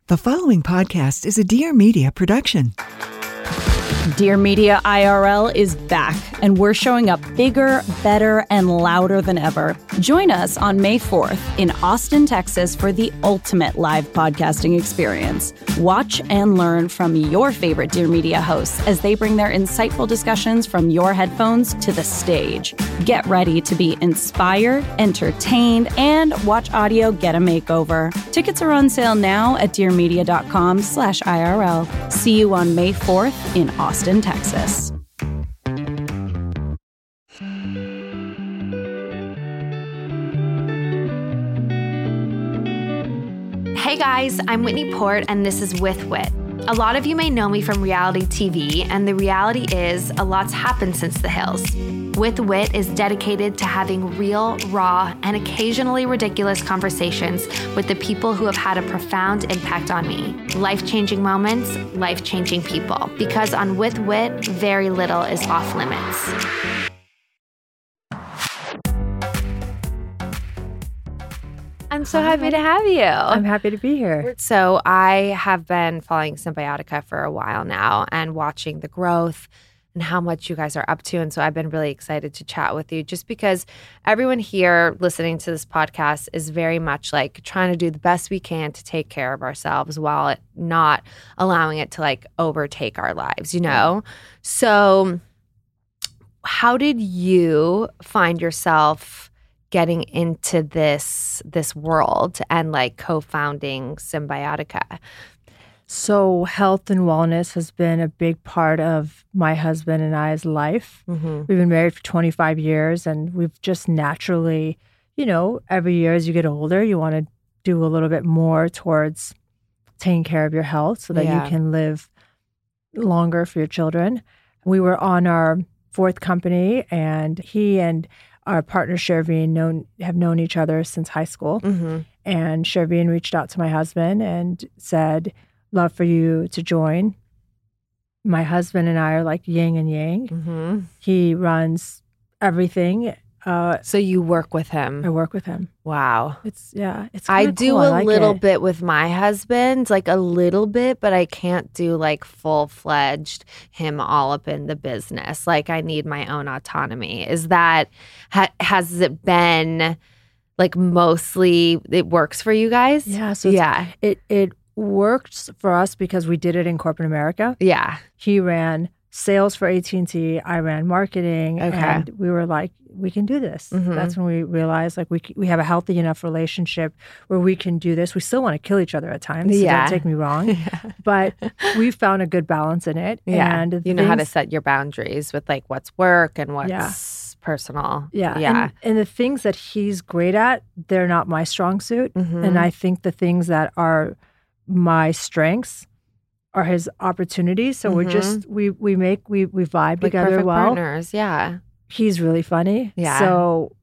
The following podcast is a Dear Media production. Dear Media IRL is back, and we're showing up bigger, better, and louder than ever. Join us on May 4th in Austin, Texas for the ultimate live podcasting experience. Watch and learn from your favorite Dear Media hosts as they bring their insightful discussions from your headphones to the stage. Get ready to be inspired, entertained, and watch audio get a makeover. Tickets are on sale now at dearmedia.com/IRL. See you on May 4th in Austin, Texas. Hey guys, I'm Whitney Port, and this is With Wit. A lot of you may know me from reality TV, and the reality is a lot's happened since The Hills. With Wit is dedicated to having real, raw, and occasionally ridiculous conversations with the people who have had a profound impact on me. Life-changing moments, life-changing people. Because on With Wit, very little is off limits. I'm so happy to have you. I'm happy to be here. So I have been following Symbiotica for a while now and watching the growth and how much you guys are up to. And so I've been really excited to chat with you just because everyone here listening to this podcast is very much like trying to do the best we can to take care of ourselves while not allowing it to like overtake our lives, you know? So how did you find yourself getting into this world and like co-founding Symbiotica? So health and wellness has been a big part of my husband and I's life. Mm-hmm. We've been married for 25 years, and we've just naturally, you know, every year as you get older, you want to do a little bit more towards taking care of your health so that you can live longer for your children. We were on our fourth company, and he and our partner, Sherveen, have known each other since high school. Mm-hmm. And Sherveen reached out to my husband and said, love for you to join. My husband and I are like yin and yang. Mm-hmm. He runs everything. So you work with him? I work with him. Wow. It's I do cool. a little bit with my husband, like a little bit, but I can't do like full-fledged him all up in the business. Like I need my own autonomy. Is that, has it been like mostly it works for you guys? Yeah. So it worked for us because we did it in corporate America. Yeah. He ran sales for AT&T. I ran marketing. Okay. And we were like, we can do this. Mm-hmm. That's when we realized like we have a healthy enough relationship where we can do this. We still want to kill each other at times. So don't take me wrong. But we found a good balance in it. Yeah. And you know how to set your boundaries with like what's work and what's personal. Yeah. Yeah. And the things that he's great at, they're not my strong suit. Mm-hmm. And I think the things that are my strengths are his opportunities. So we're just we vibe like together well. Partners, yeah. He's really funny. Yeah. So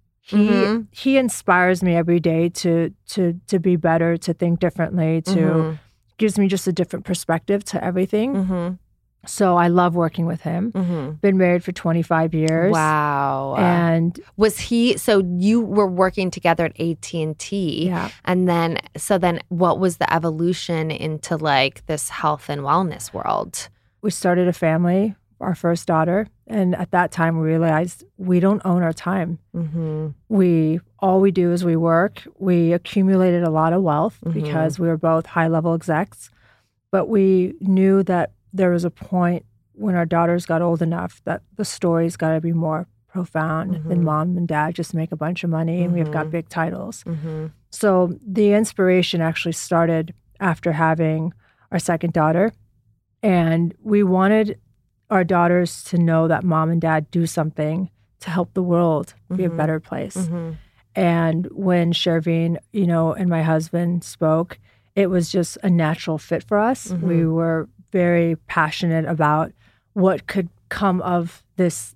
he inspires me every day to be better, to think differently, to gives me just a different perspective to everything. Mm-hmm. So I love working with him. Mm-hmm. Been married for 25 years. Wow. And was he, so you were working together at AT&T. Yeah. And then what was the evolution into like this health and wellness world? We started a family, our first daughter. And at that time we realized we don't own our time. Mm-hmm. All we do is we work. We accumulated a lot of wealth because we were both high-level execs. But we knew that there was a point when our daughters got old enough that the story's got to be more profound than mom and dad just make a bunch of money and we've got big titles. Mm-hmm. So the inspiration actually started after having our second daughter. And we wanted our daughters to know that mom and dad do something to help the world be a better place. Mm-hmm. And when Sherveen, and my husband spoke, it was just a natural fit for us. Mm-hmm. We were very passionate about what could come of this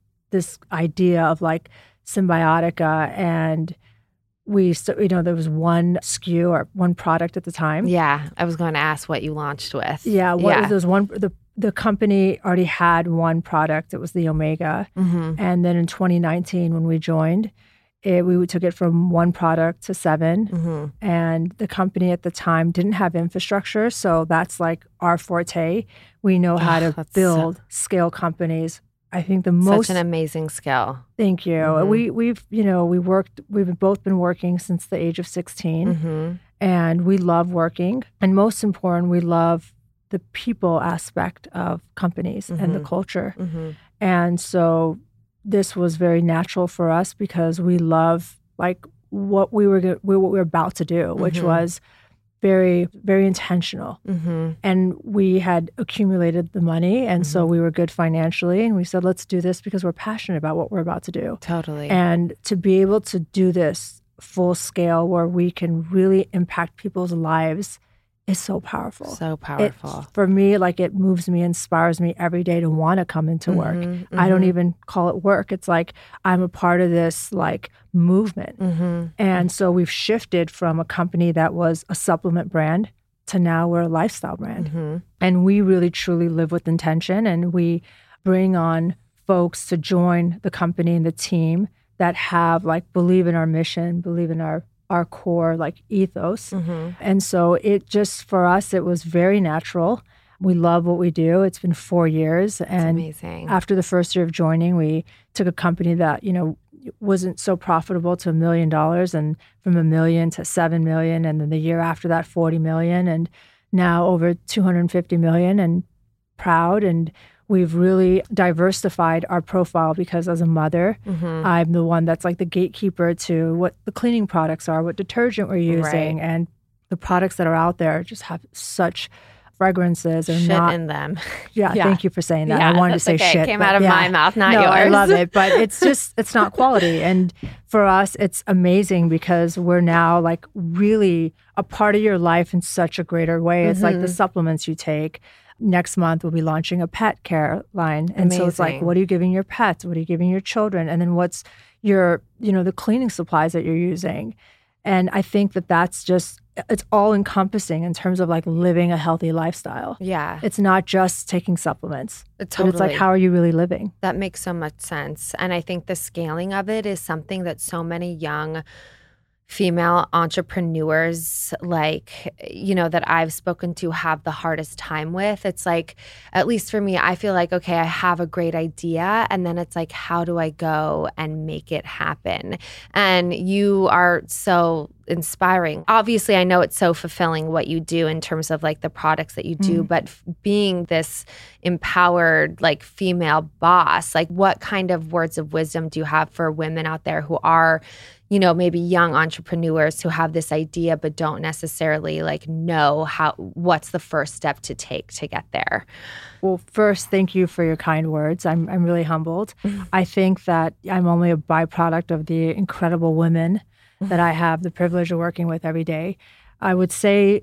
idea of like Symbiotica, and there was one SKU or one product at the time. Yeah, I was going to ask what you launched with. Yeah, was one? The company already had one product. It was the Omega, and then in 2019 when we joined, We took it from 1 product to 7. And the company at the time didn't have infrastructure. So that's like our forte. We know how to build, scale companies. I think the most— Such an amazing skill. Thank you. We've both been working since the age of 16, and we love working. And most important, we love the people aspect of companies and the culture. And so this was very natural for us because we love like what we were about to do, which was very, very intentional. And we had accumulated the money. And so we were good financially. And we said, let's do this because we're passionate about what we're about to do. Totally. And to be able to do this full scale where we can really impact people's lives is so powerful. So powerful. For me, like it moves me, inspires me every day to want to come into work. I don't even call it work. It's like I'm a part of this like movement. And so we've shifted from a company that was a supplement brand to now we're a lifestyle brand. And we really truly live with intention, and we bring on folks to join the company and the team that have like believe in our mission, believe in our core like ethos. And so it just, for us, it was very natural. We love what we do. It's been 4 years. And amazing. After the first year of joining, we took a company that, wasn't so profitable to $1 million, and from $1 million to $7 million. And then the year after that, $40 million, and now over $250 million, and proud. And we've really diversified our profile because as a mother, I'm the one that's like the gatekeeper to what the cleaning products are, what detergent we're using, and the products that are out there just have such fragrances or shit not in them. Yeah, thank you for saying that. I wanted to say shit. It came out of my mouth, not yours. I love it, but it's not quality. And for us, it's amazing because we're now like really a part of your life in such a greater way. It's like the supplements you take. Next month, we'll be launching a pet care line. And so it's like, what are you giving your pets? What are you giving your children? And then what's your, the cleaning supplies that you're using? And I think that that's just, it's all encompassing in terms of like living a healthy lifestyle. Yeah. It's not just taking supplements. Totally. But it's like, how are you really living? That makes so much sense. And I think the scaling of it is something that so many young female entrepreneurs that I've spoken to have the hardest time with. It's like, at least for me, I feel like, okay, I have a great idea. And then it's like, how do I go and make it happen? And you are so inspiring. Obviously, I know it's so fulfilling what you do in terms of like the products that you do, but being this empowered like female boss, like what kind of words of wisdom do you have for women out there who are, maybe young entrepreneurs who have this idea but don't necessarily like know what's the first step to take to get there? Well, first, thank you for your kind words. I'm really humbled. I think that I'm only a byproduct of the incredible women that I have the privilege of working with every day. I would say,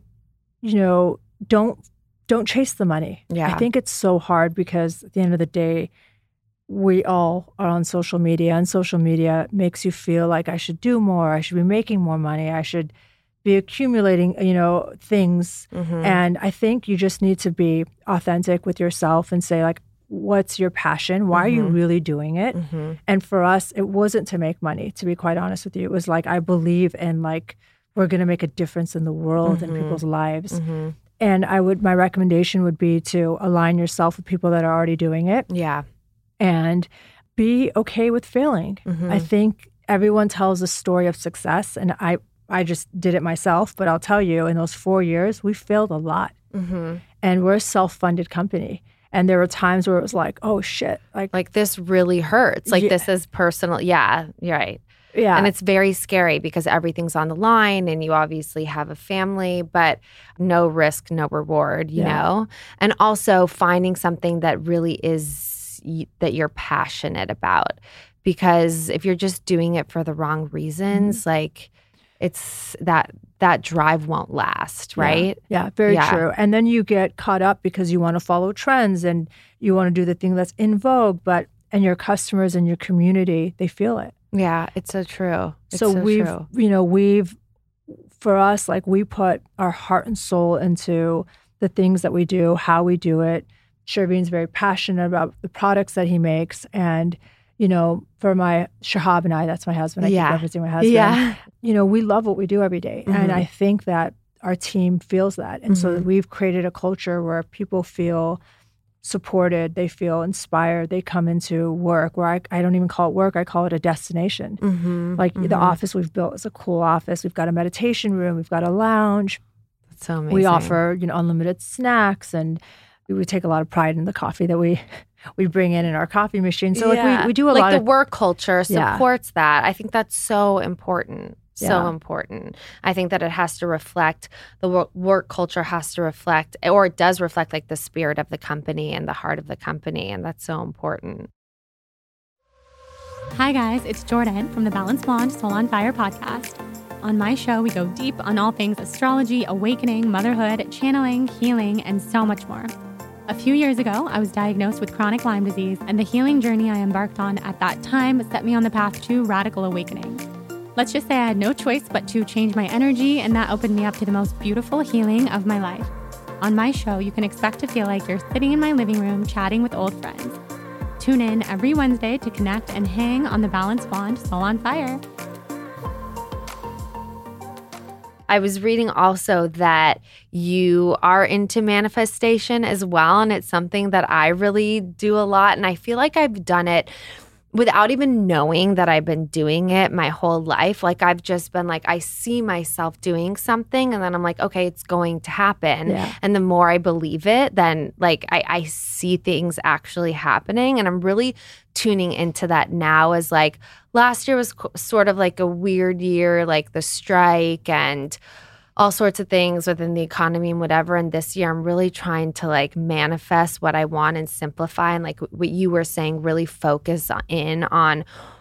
don't chase the money. Yeah. I think it's so hard because at the end of the day, we all are on social media, and social media makes you feel like I should do more, I should be making more money, I should be accumulating, things. And I think you just need to be authentic with yourself and say like, what's your passion? Why are you really doing it? And for us, it wasn't to make money, to be quite honest with you. It was like, I believe in like, we're going to make a difference in the world and people's lives. And my recommendation would be to align yourself with people that are already doing it. Yeah. And be okay with failing. I think everyone tells a story of success, and I just did it myself, but I'll tell you, in those 4 years, we failed a lot. And we're a self-funded company. And there were times where it was like, oh shit. Like this really hurts. Like this is personal. Yeah, you're right. Yeah. And it's very scary because everything's on the line and you obviously have a family, but no risk, no reward, you know? And also finding something that really is that you're passionate about. Because if you're just doing it for the wrong reasons, like it's that drive won't last, right? Yeah, very true. And then you get caught up because you want to follow trends and you want to do the thing that's in vogue, and your customers and your community, they feel it. Yeah, it's so true. We've for us, like we put our heart and soul into the things that we do, how we do it. Sherveen's very passionate about the products that he makes, and you know, for my Shahab and I, that's my husband. I keep referencing my husband. Yeah. You know, we love what we do every day. And I think that our team feels that. And so we've created a culture where people feel supported, they feel inspired, they come into work where I don't even call it work, I call it a destination. The office we've built is a cool office. We've got a meditation room, we've got a lounge. That's so amazing. We offer, you know, unlimited snacks, and we take a lot of pride in the coffee that we bring in our coffee machine. So we do a lot of... Like the work culture supports that. I think that's so important. So important. I think that it has to reflect, the work culture has to reflect, or it does reflect like the spirit of the company and the heart of the company. And that's so important. Hi guys, it's Jordan from the Balanced Blonde Soul on Fire podcast. On my show, we go deep on all things astrology, awakening, motherhood, channeling, healing, and so much more. A few years ago, I was diagnosed with chronic Lyme disease, and the healing journey I embarked on at that time set me on the path to radical awakening. Let's just say I had no choice but to change my energy, and that opened me up to the most beautiful healing of my life. On my show, you can expect to feel like you're sitting in my living room chatting with old friends. Tune in every Wednesday to connect and hang on the Balanced Blonde Soul on Fire. I was reading also that you are into manifestation as well, and it's something that I really do a lot, and I feel like I've done it without even knowing that I've been doing it my whole life. Like I've just been like, I see myself doing something and then I'm like, okay, it's going to happen. Yeah. And the more I believe it, then like I see things actually happening. And I'm really tuning into that now as like last year was sort of like a weird year, like the strike and all sorts of things within the economy and whatever. And this year I'm really trying to like manifest what I want and simplify. And like what you were saying, really focus in on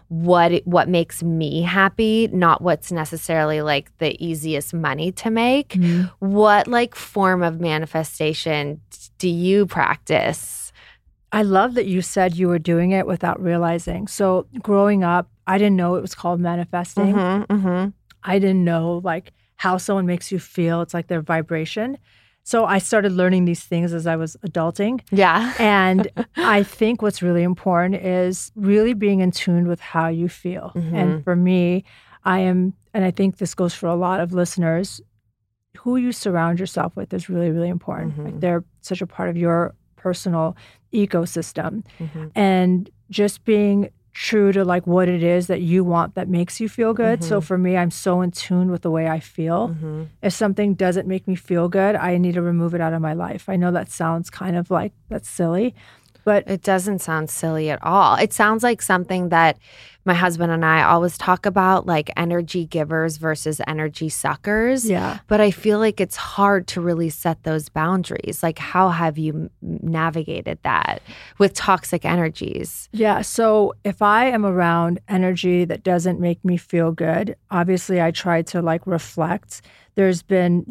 what makes me happy, not what's necessarily like the easiest money to make. Mm-hmm. What like form of manifestation do you practice? I love that you said you were doing it without realizing. So growing up, I didn't know it was called manifesting. Mm-hmm, mm-hmm. I didn't know like how someone makes you feel. It's like their vibration. So I started learning these things as I was adulting. Yeah. And I think what's really important is really being in tune with how you feel. Mm-hmm. And for me, and I think this goes for a lot of listeners, who you surround yourself with is really, really important. Mm-hmm. Like they're such a part of your personal ecosystem. Mm-hmm. And just being true to like what it is that you want that makes you feel good. Mm-hmm. So for me, I'm so in tune with the way I feel. Mm-hmm. If something doesn't make me feel good, I need to remove it out of my life. I know that sounds kind of like that's silly, but it doesn't sound silly at all. It sounds like something that my husband and I always talk about, like energy givers versus energy suckers. Yeah. But I feel like it's hard to really set those boundaries. Like, how have you navigated that with toxic energies? Yeah. So if I am around energy that doesn't make me feel good, obviously I try to like reflect. There's been,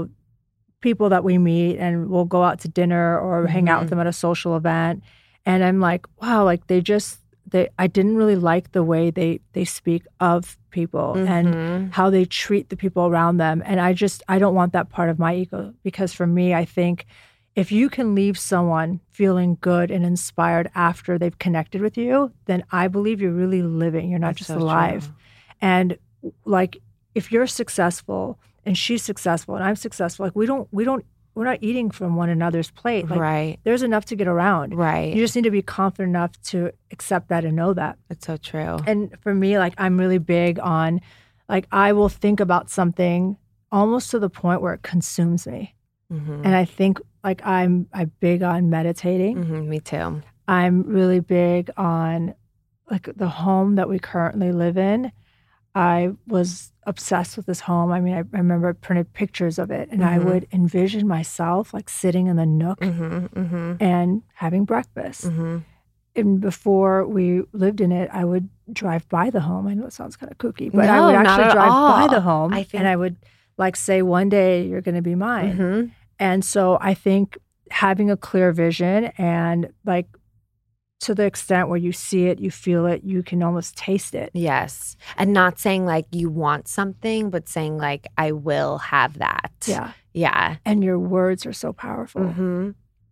people that we meet and we'll go out to dinner or mm-hmm. hang out with them at a social event. And I'm like, wow, like I didn't really like the way they speak of people mm-hmm. and how they treat the people around them. And I don't want that part of my ego, because for me, I think if you can leave someone feeling good and inspired after they've connected with you, then I believe you're really living. You're not That's just so alive. True. And like, if you're successful and she's successful and I'm successful, like we're not eating from one another's plate. Like, right. There's enough to get around. Right. You just need to be confident enough to accept that and know that. It's so true. And for me, like, I'm really big on, like, I will think about something almost to the point where it consumes me. Mm-hmm. And I think, like, I'm big on meditating. Mm-hmm, me too. I'm really big on, like, the home that we currently live in. I was obsessed with this home. I mean, I remember I printed pictures of it, and mm-hmm. I would envision myself like sitting in the nook mm-hmm, mm-hmm. and having breakfast. Mm-hmm. And before we lived in it, I would drive by the home. I know it sounds kind of kooky, but I would actually drive by the home, and I would like say, one day you're going to be mine. Mm-hmm. And so I think having a clear vision and like, to the extent where you see it, you feel it, you can almost taste it. Yes. And not saying like you want something, but saying like, I will have that. Yeah. Yeah. And your words are so powerful. Mm-hmm.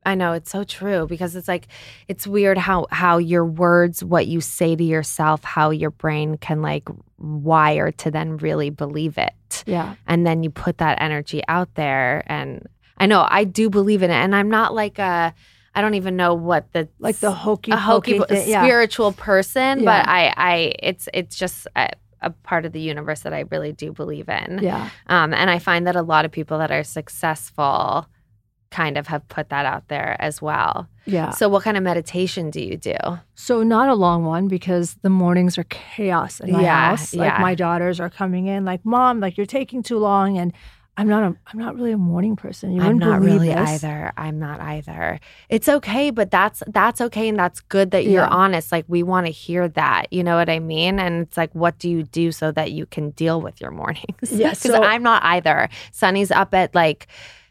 I know, it's so true, because it's like, it's weird how your words, what you say to yourself, how your brain can like wire to then really believe it. Yeah. And then you put that energy out there. And I know I do believe in it. And I'm not like I don't even know what the hokey thing, spiritual person, Yeah. but it's just a part of the universe that I really do believe in. Yeah. And I find that a lot of people that are successful kind of have put that out there as well. Yeah. So what kind of meditation do you do? So not a long one, because the mornings are chaos in my house. Like yeah. my daughters are coming in like, Mom, like you're taking too long. And I'm not really a morning person. You I'm wouldn't not believe really this. either. I'm not either. It's okay, but that's okay, and that's good that you're honest. Like, we want to hear that. You know what I mean? And it's like, what do you do so that you can deal with your mornings? Yeah, Because I'm not either. Sunny's up at like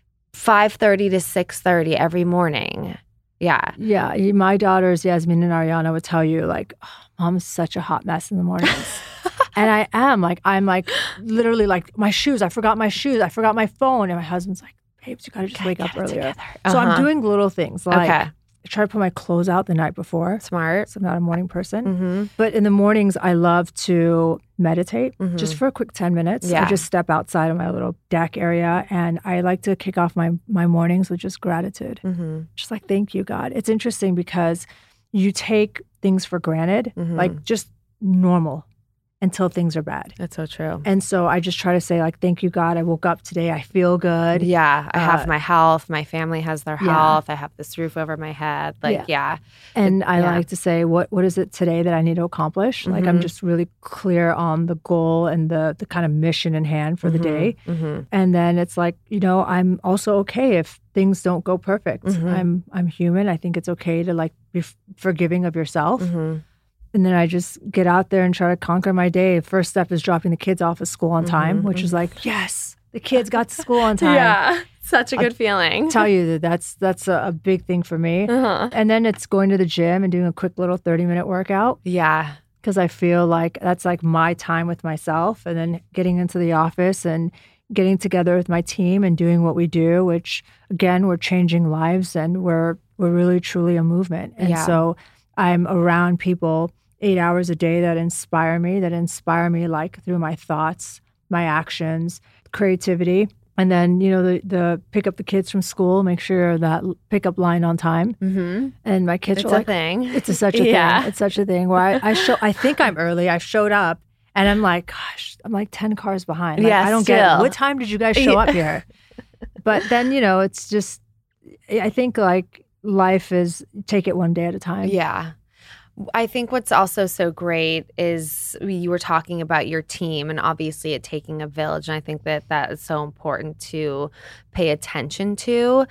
5:30 to 6:30 every morning. Yeah. Yeah. My daughters, Yasmin and Ariana, would tell you like, oh, Mom's such a hot mess in the mornings. And I'm like literally like, my shoes, I forgot my shoes, I forgot my phone. And my husband's like, babes, you gotta just wake up earlier. So I'm doing little things like I try to put my clothes out the night before. Smart. So I'm not a morning person. Mm-hmm. But in the mornings, I love to meditate just for a quick 10 minutes. Yeah. I just step outside of my little deck area, and I like to kick off my mornings with just gratitude. Just like, thank you, God. It's interesting because you take things for granted, like just normal, until things are bad. That's so true. And so I just try to say like, thank you, God. I woke up today. I feel good. Yeah. I have my health. My family has their health. I have this roof over my head. Like, And I like to say, what is it today that I need to accomplish? Like, I'm just really clear on the goal and the kind of mission in hand for the day. And then it's like, you know, I'm also okay if things don't go perfect. I'm human. I think it's okay to like be forgiving of yourself. And then I just get out there and try to conquer my day. First step is dropping the kids off at school on time, which is like, yes, the kids got to school on time. Yeah, such a good feeling. Tell you that's a big thing for me. And then it's going to the gym and doing a quick little 30-minute workout. Yeah. Because I feel like that's like my time with myself. And then getting into the office and getting together with my team and doing what we do, which again, we're changing lives and we're really truly a movement. And so I'm around people 8 hours a day that inspire me like through my thoughts, my actions, creativity. And then, you know, the pick up the kids from school, make sure that pickup line on time. And my kids are like, it's such a thing. It's such a thing where I think I'm early. I showed up and I'm like, gosh, I'm like 10 cars behind. Like, I don't get it. What time did you guys show up here? But then, you know, it's just, I think like life is take it one day at a time. Yeah. I think what's also so great is you were talking about your team and obviously it taking a village. And I think that is so important to pay attention to.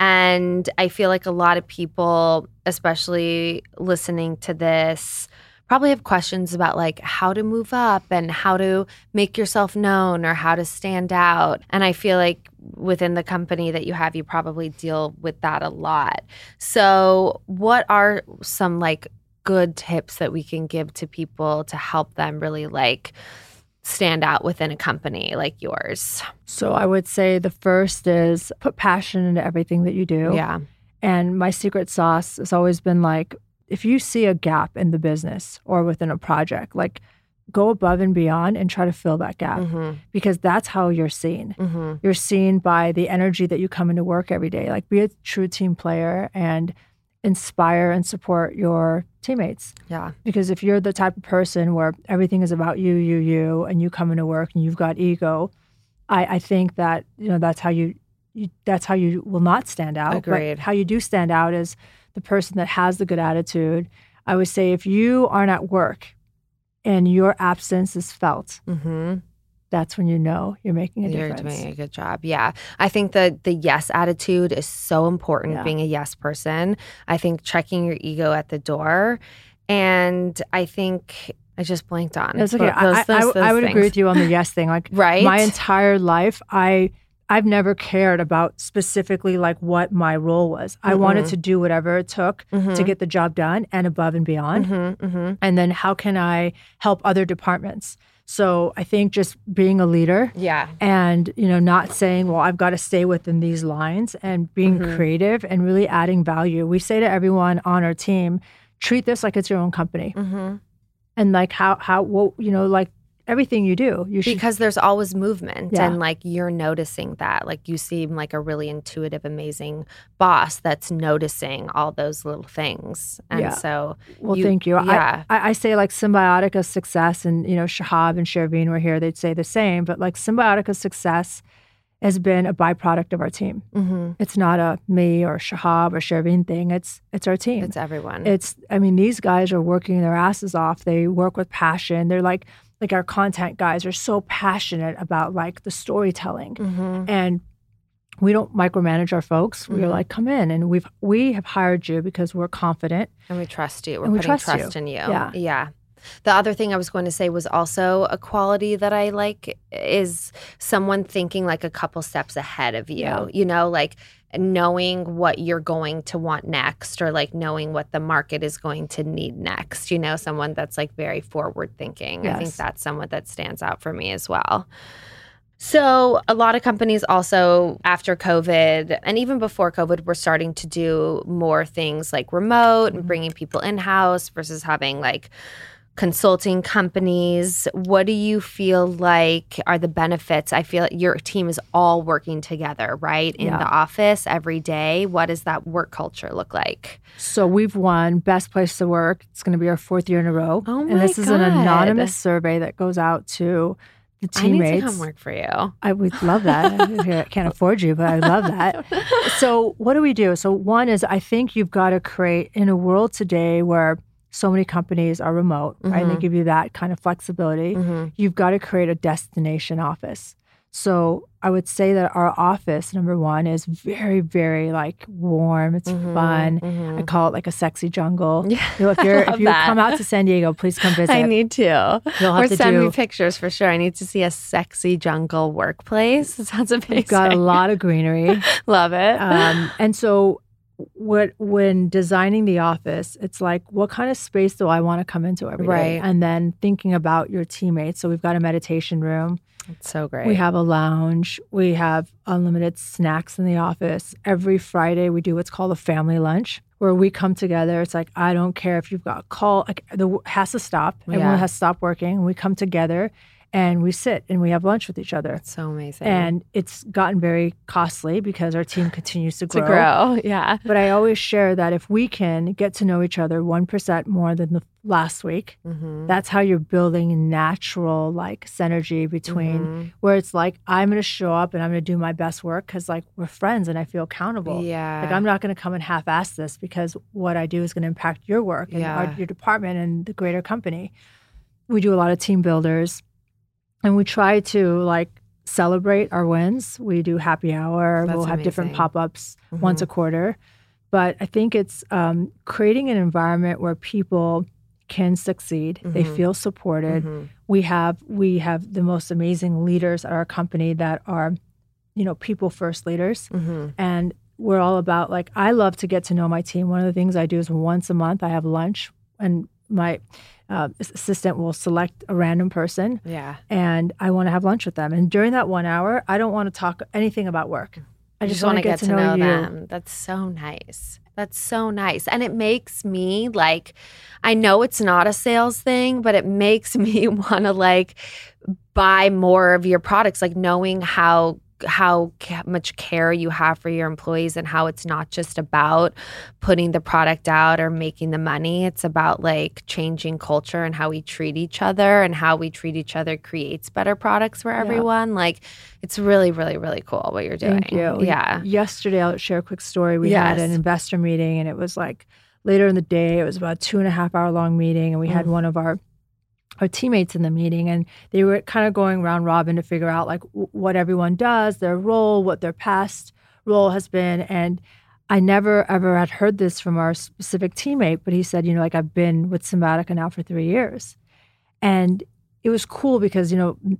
And I feel like a lot of people, especially listening to this, probably have questions about like how to move up and how to make yourself known or how to stand out. And I feel like within the company that you have, you probably deal with that a lot. So what are some like good tips that we can give to people to help them really like stand out within a company like yours? So I would say the first is put passion into everything that you do. Yeah. And my secret sauce has always been like, if you see a gap in the business or within a project, like go above and beyond and try to fill that gap because that's how you're seen. You're seen by the energy that you come into work every day. Like be a true team player and inspire and support your teammates. Yeah. Because if you're the type of person where everything is about you, and you come into work and you've got ego, I think that, you know, that's how you will not stand out. Agreed. But how you do stand out is the person that has the good attitude. I would say if you aren't at work and your absence is felt, that's when you know you're making a difference. You're doing a good job. Yeah. I think that the yes attitude is so important, being a yes person. I think checking your ego at the door. And I think I just blanked on. It's okay. I would agree with you on the yes thing. Like right? My entire life, I've never cared about specifically like what my role was. I wanted to do whatever it took to get the job done and above and beyond. And then how can I help other departments? So I think just being a leader and, not saying, well, I've got to stay within these lines and being creative and really adding value. We say to everyone on our team, treat this like it's your own company. And like like everything you do, because there's always movement and like you're noticing that. Like you seem like a really intuitive, amazing boss that's noticing all those little things. And so, thank you. Yeah. I say like Symbiotica's success, and Shahab and Sherveen were here. They'd say the same, but like Symbiotica's success has been a byproduct of our team. It's not a me or Shahab or Sherveen thing. It's our team. It's everyone. These guys are working their asses off. They work with passion. They're like our content guys are so passionate about like the storytelling, and we don't micromanage our folks. We're like, come in, and we have hired you because we're confident and we trust you. We're putting trust in you. Yeah. The other thing I was going to say was also a quality that I like is someone thinking like a couple steps ahead of you, like knowing what you're going to want next, or like knowing what the market is going to need next, someone that's like very forward thinking. Yes. I think that's someone that stands out for me as well. So a lot of companies also after COVID and even before COVID were starting to do more things like remote and bringing people in-house versus having like consulting companies. What do you feel like are the benefits? I feel like your team is all working together, right? In the office every day. What does that work culture look like? So we've won Best Place to Work. It's going to be our 4th year in a row. Oh my And this God. is an anonymous survey that goes out to the teammates. I need to come work for you. I would love that. I can't afford you, but I love that. So what do we do? So one is I think you've got to create, in a world today where so many companies are remote, right? And they give you that kind of flexibility. You've got to create a destination office. So I would say that our office, number one, is very, very like warm. It's fun. I call it like a sexy jungle. Yeah, if you come out to San Diego, please come visit. I need to. Or send me pictures for sure. I need to see a sexy jungle workplace. It sounds amazing. We've got a lot of greenery. Love it. And so when designing the office, it's like, what kind of space do I want to come into every day? And then thinking about your teammates. So we've got a meditation room. It's so great. We have a lounge. We have unlimited snacks in the office. Every Friday, we do what's called a family lunch, where we come together. It's like, I don't care if you've got a call. Like, has to stop. Everyone has to stop working. We come together and we sit and we have lunch with each other. It's so amazing. And it's gotten very costly because our team continues to grow. Yeah. But I always share that if we can get to know each other 1% more than the last week, that's how you're building natural like synergy between where it's like, I'm going to show up and I'm going to do my best work because like we're friends and I feel accountable. Yeah. Like I'm not going to come and half-ass this because what I do is going to impact your work and your department and the greater company. We do a lot of team builders. And we try to like celebrate our wins. We do happy hour. We'll have different pop-ups once a quarter. But I think it's creating an environment where people can succeed. They feel supported. We have the most amazing leaders at our company that are, people first leaders. And we're all about like, I love to get to know my team. One of the things I do is once a month I have lunch, and my assistant will select a random person. And I want to have lunch with them. And during that 1 hour, I don't want to talk anything about work. I just want to get to know them. That's so nice. That's so nice. And it makes me like, I know it's not a sales thing, but it makes me want to like buy more of your products, like knowing how much care you have for your employees and how it's not just about putting the product out or making the money. It's about like changing culture and how we treat each other, and how we treat each other creates better products for everyone. Like it's really, really, really cool what you're doing. Thank you. Yeah. Yesterday, I'll share a quick story. We had an investor meeting, and it was like later in the day. It was about a 2.5 hour long meeting, and we had one of our teammates in the meeting, and they were kind of going round robin to figure out like what everyone does, their role, what their past role has been. And I never ever had heard this from our specific teammate, but he said, like I've been with Symbiotica now for 3 years. And it was cool because,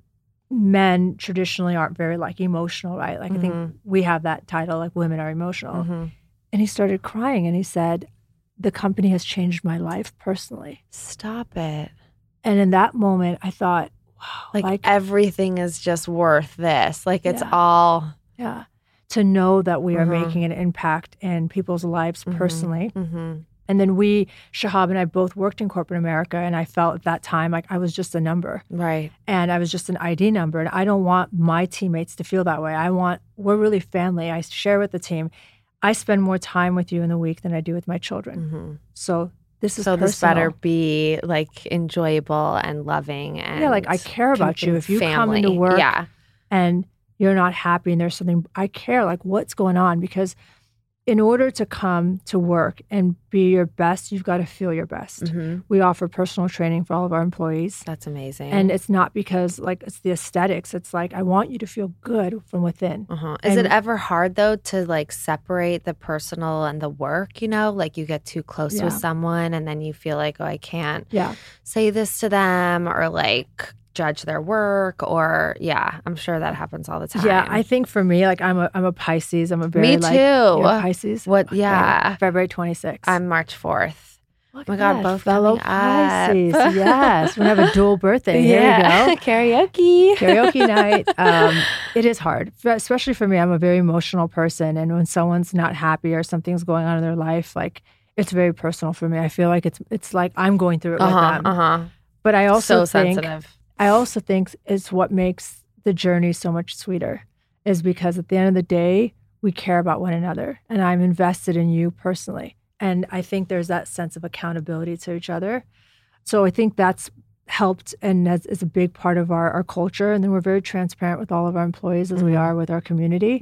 men traditionally aren't very like emotional, right? Like I think we have that title, like women are emotional. And he started crying and he said, the company has changed my life personally. Stop it. And in that moment, I thought, wow. Like everything is just worth this. Like it's all. Yeah. To know that we are making an impact in people's lives personally. And then Shahab and I both worked in corporate America, and I felt at that time like I was just a number. Right. And I was just an ID number. And I don't want my teammates to feel that way. We're really family. I share with the team. I spend more time with you in the week than I do with my children. So this is personal. This better be like enjoyable and loving. And like I care about you. If you come into work and you're not happy and there's something, I care like what's going on, because in order to come to work and be your best, you've got to feel your best. We offer personal training for all of our employees. That's amazing. And it's not because like it's the aesthetics. It's like, I want you to feel good from within. Is it ever hard though to like separate the personal and the work, you know, like you get too close with someone and then you feel like, oh, I can't say this to them, or like judge their work, or I'm sure that happens all the time. I think for me, like I'm a Pisces. I'm a very me too. Pisces. What? Yeah. February 26th. I'm March 4th. Oh my God, both fellow Pisces. Yes, we're gonna have a dual birthday. Here we go. Karaoke night. It is hard, especially for me. I'm a very emotional person, and when someone's not happy or something's going on in their life, like it's very personal for me. I feel like it's like I'm going through it with them. But I also think sensitive. I also think it's what makes the journey so much sweeter, is because at the end of the day, we care about one another, and I'm invested in you personally. And I think there's that sense of accountability to each other. So I think that's helped, and is a big part of our culture. And then we're very transparent with all of our employees as we are with our community.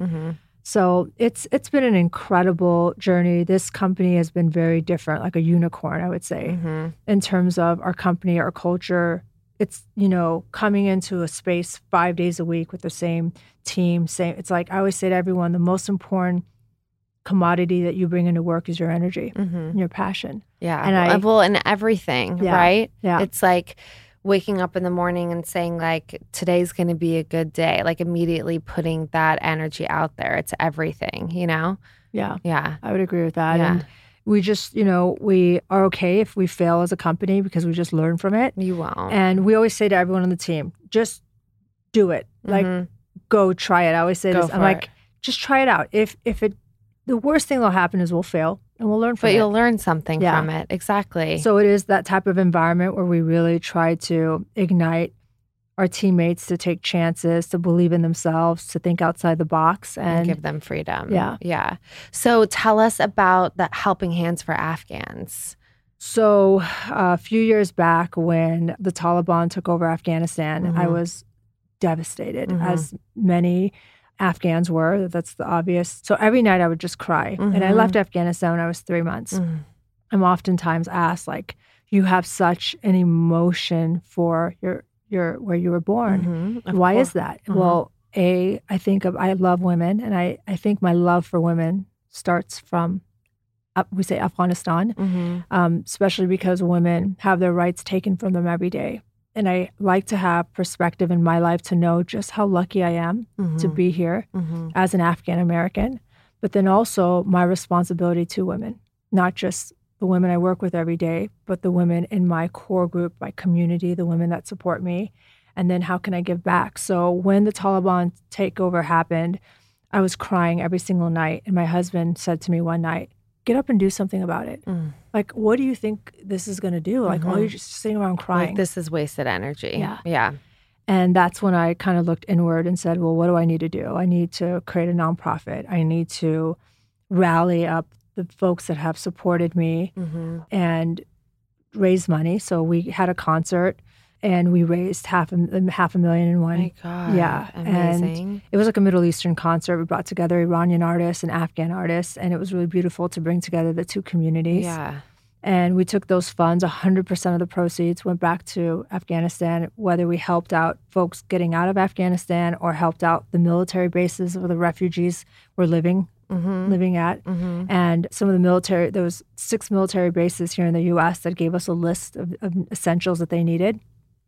So it's been an incredible journey. This company has been very different, like a unicorn, I would say, in terms of our company, our culture. It's, you know, coming into a space 5 days a week with the same team. It's like I always say to everyone, the most important commodity that you bring into work is your energy and your passion. Yeah. And everything, right? Yeah. It's like waking up in the morning and saying like, today's going to be a good day. Like immediately putting that energy out there. It's everything, you know? Yeah. Yeah. I would agree with that. Yeah. And we just, you know, we are okay if we fail as a company because we just learn from it. You won't. And we always say to everyone on the team, just do it. Like, go try it. I always say this. I'm like, just try it out. If the worst thing that'll happen is we'll fail and we'll learn from it. But you'll learn something from it. Exactly. So it is that type of environment where we really try to ignite our teammates to take chances, to believe in themselves, to think outside the box, and give them freedom. Yeah. So tell us about the Helping Hands for Afghans. So a few years back when the Taliban took over Afghanistan, I was devastated, as many Afghans were. That's the obvious. So every night I would just cry. And I left Afghanistan when I was 3 months. I'm oftentimes asked, like, you have such an emotion for your where you were born. Why is that? Well, I love women, and I think my love for women starts from, we say Afghanistan, especially because women have their rights taken from them every day. And I like to have perspective in my life to know just how lucky I am to be here as an Afghan American, but then also my responsibility to women, not just the women I work with every day, but the women in my core group, my community, the women that support me. And then how can I give back? So when the Taliban takeover happened, I was crying every single night. And my husband said to me one night, get up and do something about it. Like, what do you think this is going to do? Like, oh, you're just sitting around crying. Like, this is wasted energy. Yeah. And that's when I kind of looked inward and said, well, what do I need to do? I need to create a nonprofit. I need to rally up the folks that have supported me and raise money. So we had a concert and we raised half a million in one. Oh my God. Yeah. Amazing. And it was like a Middle Eastern concert. We brought together Iranian artists and Afghan artists, and it was really beautiful to bring together the two communities. Yeah. And we took those funds, 100% of the proceeds went back to Afghanistan, whether we helped out folks getting out of Afghanistan or helped out the military bases where the refugees were living at. And some of the military, there was 6 military bases here in the U.S. that gave us a list of essentials that they needed.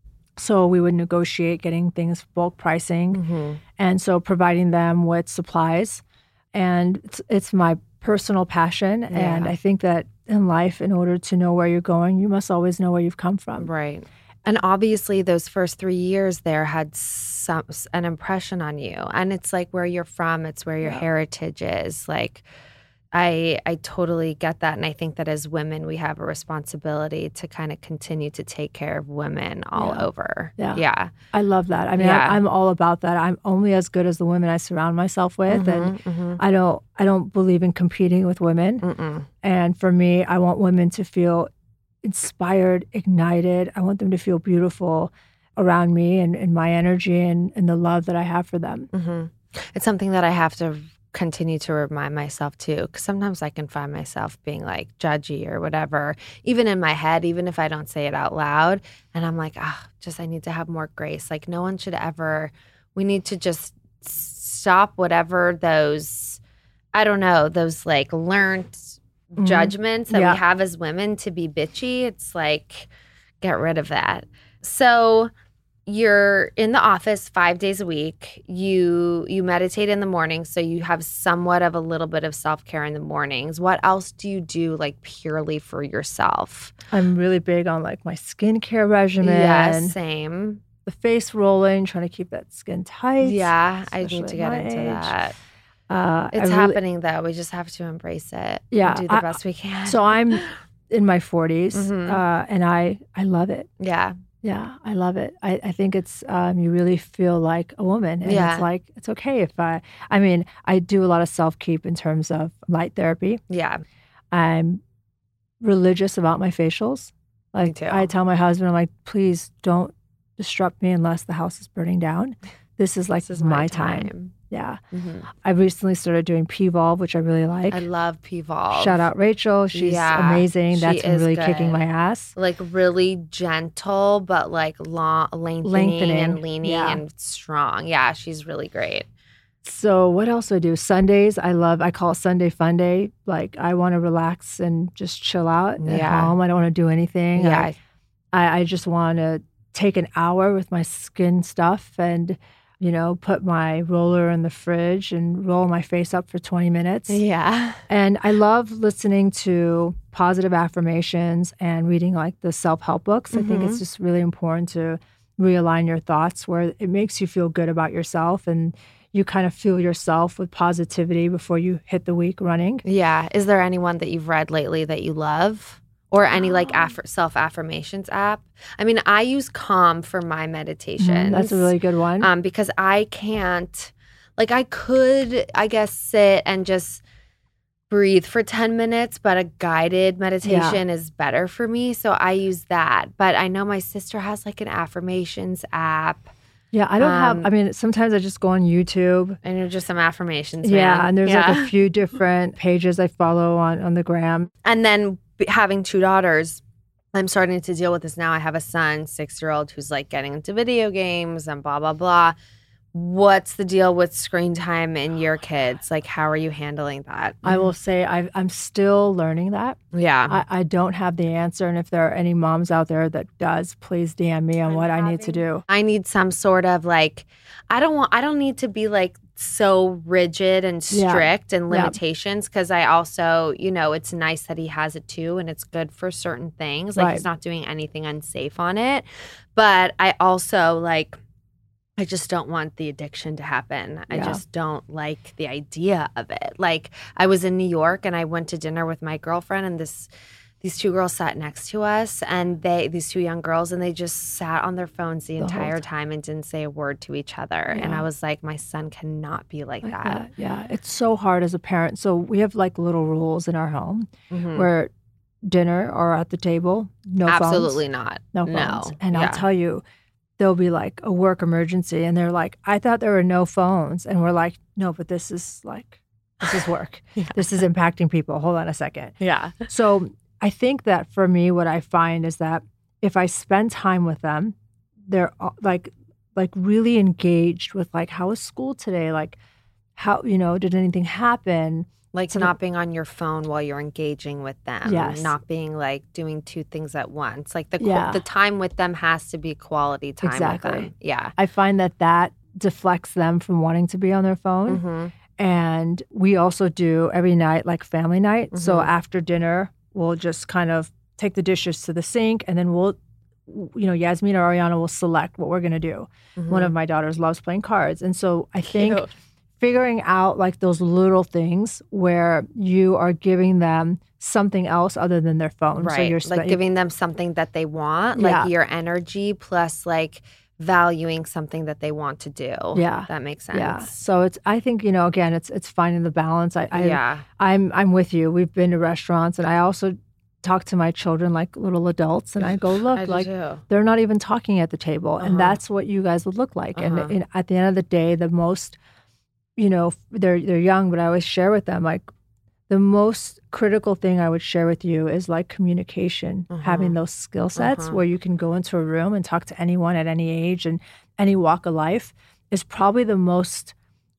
So we would negotiate getting things bulk pricing. And so providing them with supplies. And it's my personal passion. Yeah. And I think that in life, in order to know where you're going, you must always know where you've come from. Right. And obviously those first 3 years there had an impression on you. And it's like where you're from, it's where your heritage is. Like I totally get that. And I think that as women, we have a responsibility to kind of continue to take care of women all over. Yeah. I love that. I mean, I'm all about that. I'm only as good as the women I surround myself with. And I don't believe in competing with women. And for me, I want women to feel inspired, ignited. I want them to feel beautiful around me and my energy and the love that I have for them. It's something that I have to continue to remind myself too, because sometimes I can find myself being like judgy or whatever, even in my head, even if I don't say it out loud. And I'm like, I need to have more grace. Like no one should ever, we need to just stop whatever those, I don't know, those like learned judgments that we have as women to be bitchy. It's like, get rid of that. So you're in the office 5 days a week. You meditate in the morning, so you have somewhat of a little bit of self-care in the mornings. What else do you do like purely for yourself? I'm really big on like my skincare regimen. Yeah, same. The face rolling, trying to keep that skin tight. Yeah, I need to get into that. It's happening though. We just have to embrace it. Yeah, and do the best we can. So I'm in my 40s, and I love it. Yeah. Yeah, I love it. I think it's, you really feel like a woman. And it's like, it's okay if I do a lot of self-keep in terms of light therapy. Yeah. I'm religious about my facials. Like, me too. I tell my husband, I'm like, please don't disrupt me unless the house is burning down. This is my time. Yeah. I recently started doing P-Volve, which I really like. I love P-Volve. Shout out Rachel. She's amazing. That's been really kicking my ass. Like really gentle, but like lengthening and leaning and strong. Yeah, she's really great. So what else do I do? Sundays, I call it Sunday Fun Day. Like I want to relax and just chill out at home. I don't want to do anything. Yeah. I just want to take an hour with my skin stuff and put my roller in the fridge and roll my face up for 20 minutes. Yeah. And I love listening to positive affirmations and reading like the self-help books. I think it's just really important to realign your thoughts where it makes you feel good about yourself and you kind of fuel yourself with positivity before you hit the week running. Yeah. Is there anyone that you've read lately that you love? Or any like self-affirmations app? I mean, I use Calm for my meditations. That's a really good one. Because I can't, like I could, I guess, sit and just breathe for 10 minutes, but a guided meditation is better for me. So I use that. But I know my sister has like an affirmations app. Yeah, I don't have, sometimes I just go on YouTube. And you're just some affirmations, Yeah, and there's like a few different pages I follow on the gram. And then having 2 daughters, I'm starting to deal with this now. I have a son, 6-year-old, who's like getting into video games and blah, blah, blah. What's the deal with screen time in your kids? Like, how are you handling that? I will say I'm still learning that. Yeah. I don't have the answer. And if there are any moms out there that does, please DM me on what I need to do. I need some sort of like, I don't need to be like so rigid and strict and limitations because I also, it's nice that he has it too and it's good for certain things. Like he's not doing anything unsafe on it. But I also I just don't want the addiction to happen. I just don't like the idea of it. Like I was in New York and I went to dinner with my girlfriend and these 2 girls sat next to us and these 2 young girls, and they just sat on their phones the entire time and didn't say a word to each other. Yeah. And I was like, my son cannot be like that. Yeah, it's so hard as a parent. So we have like little rules in our home where dinner or at the table, no phones. Absolutely not. No phones. And I'll tell you, there'll be like a work emergency and they're like, I thought there were no phones. And we're like, no, but this is work. This is impacting people. Hold on a second. Yeah. So I think that for me, what I find is that if I spend time with them, they're like really engaged with like, how was school today? Like how, did anything happen? Like not being on your phone while you're engaging with them. Yes. Not being like doing 2 things at once. Like the time with them has to be quality time with them. Yeah. I find that deflects them from wanting to be on their phone. And we also do every night like family night. So after dinner, we'll just kind of take the dishes to the sink and then we'll Yasmin or Ariana will select what we're going to do. One of my daughters loves playing cards. And so I think figuring out like those little things where you are giving them something else other than their phone. Right. So you're like giving them something that they want, like your energy plus like valuing something that they want to do. Yeah. That makes sense. Yeah. So I think, again, it's finding the balance. I'm with you. We've been to restaurants, and I also talk to my children like little adults, and I go, look, they're not even talking at the table. And that's what you guys would look like. And at the end of the day, the most, they're young, but I always share with them, like, the most critical thing I would share with you is like communication, having those skill sets where you can go into a room and talk to anyone at any age and any walk of life is probably the most,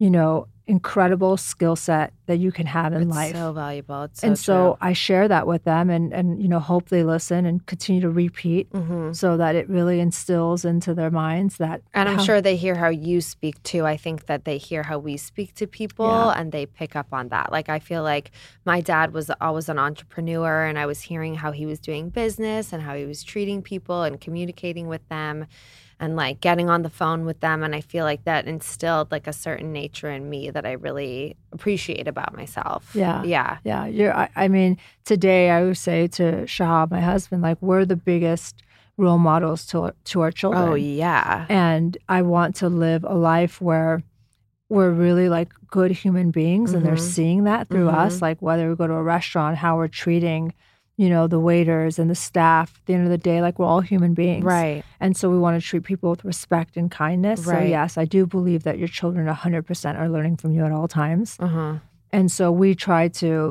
incredible skill set that you can have in life. It's so valuable. It's so I share that with them and hope they listen and continue to repeat so that it really instills into their minds that. And I'm sure they hear how you speak too. I think that they hear how we speak to people and they pick up on that. Like, I feel like my dad was always an entrepreneur, and I was hearing how he was doing business and how he was treating people and communicating with them and like getting on the phone with them. And I feel like that instilled like a certain nature in me that I really appreciate about myself. Yeah. Yeah. I mean, today I would say to Shahab, my husband, like, we're the biggest role models to our children. Oh, yeah. And I want to live a life where we're really like good human beings and they're seeing that through us, like whether we go to a restaurant, how we're treating the waiters and the staff. At the end of the day, like, we're all human beings. Right. And so we want to treat people with respect and kindness. Right. So yes, I do believe that your children 100% are learning from you at all times. And so we try to,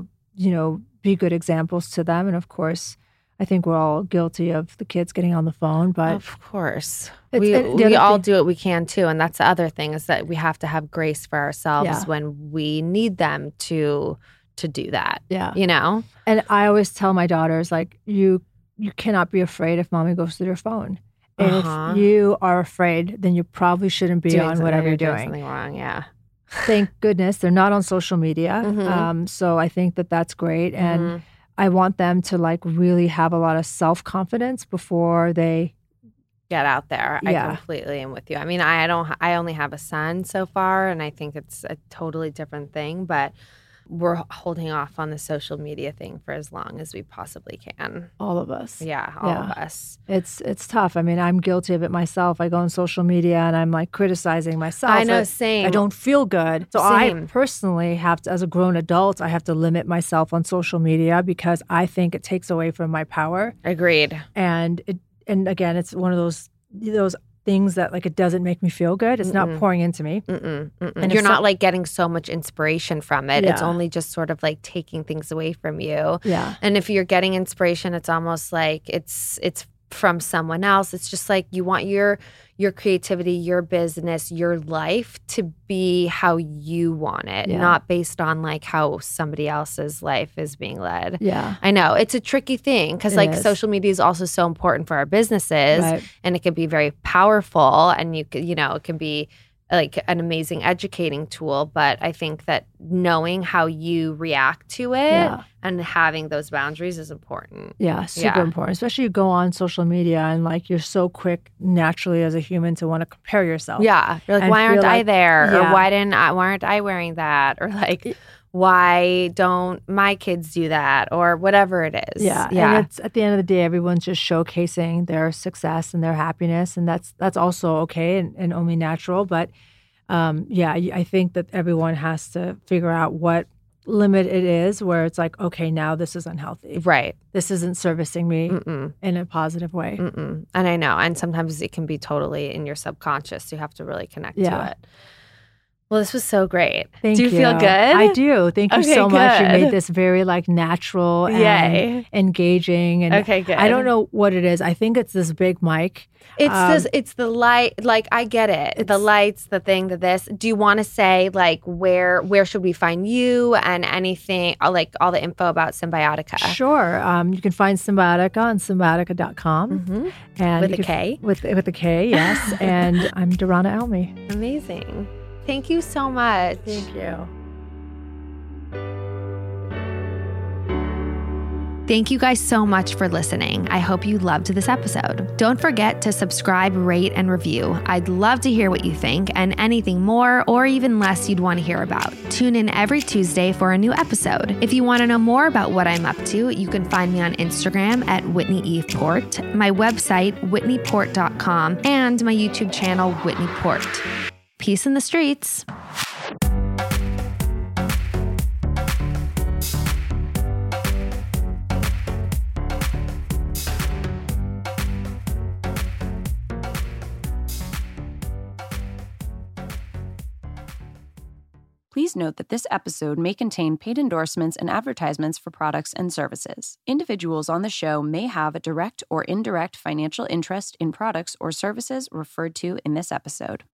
be good examples to them. And of course, I think we're all guilty of the kids getting on the phone, but of course we all do what we can too. And that's the other thing, is that we have to have grace for ourselves when we need them to do that. Yeah. And I always tell my daughters, like, you cannot be afraid if mommy goes through their phone. And if you are afraid, then you probably shouldn't be on whatever you're doing. Something wrong, yeah. Thank goodness they're not on social media. So I think that that's great. And I want them to like really have a lot of self-confidence before they get out there. I completely am with you. I mean, I only have a son so far, and I think it's a totally different thing, but we're holding off on the social media thing for as long as we possibly can. All of us. Yeah, all of us. It's tough. I mean, I'm guilty of it myself. I go on social media and I'm like criticizing myself. I know, same. I don't feel good. So same. I personally have to, as a grown adult, I have to limit myself on social media because I think it takes away from my power. Agreed. And again, it's one of those things that like it doesn't make me feel good. It's not pouring into me. And you're not like getting so much inspiration from it. It's only just sort of like taking things away from you. Yeah. And if you're getting inspiration, it's almost like it's from someone else. It's just like you want your creativity, your business, your life to be how you want it, not based on like how somebody else's life is being led. Yeah. I know. It's a tricky thing because like social media is also so important for our businesses, and it can be very powerful, and it can be like an amazing educating tool. But I think that knowing how you react to it and having those boundaries is important. Yeah, super important. Especially you go on social media and like you're so quick naturally as a human to want to compare yourself. Yeah. You're like, why aren't I there? Or why aren't I wearing that? Or like, why don't my kids do that? Or whatever it is. Yeah. And it's at the end of the day, everyone's just showcasing their success and their happiness. And that's also okay and only natural. But I think that everyone has to figure out what limit it is where it's like, okay, now this is unhealthy. Right. This isn't servicing me in a positive way. And I know. And sometimes it can be totally in your subconscious. You have to really connect to it. Well, this was so great. Thank you. Do you feel good? I do. Thank you so much. You good. made this very like natural and engaging. And okay, good. I don't know what it is. I think it's this big mic. It's the light. Like, I get it. The lights, the thing, this. Do you want to say like where should we find you and anything, like all the info about Symbiotica? Sure. You can find Symbiotica on symbiotica.com. And with a K? With a K, yes. And I'm Durrana Almy. Amazing. Thank you so much. Thank you. Thank you guys so much for listening. I hope you loved this episode. Don't forget to subscribe, rate, and review. I'd love to hear what you think and anything more or even less you'd want to hear about. Tune in every Tuesday for a new episode. If you want to know more about what I'm up to, you can find me on Instagram at Whitney Eve Port, my website, whitneyport.com, and my YouTube channel, Whitney Port. Peace in the streets. Please note that this episode may contain paid endorsements and advertisements for products and services. Individuals on the show may have a direct or indirect financial interest in products or services referred to in this episode.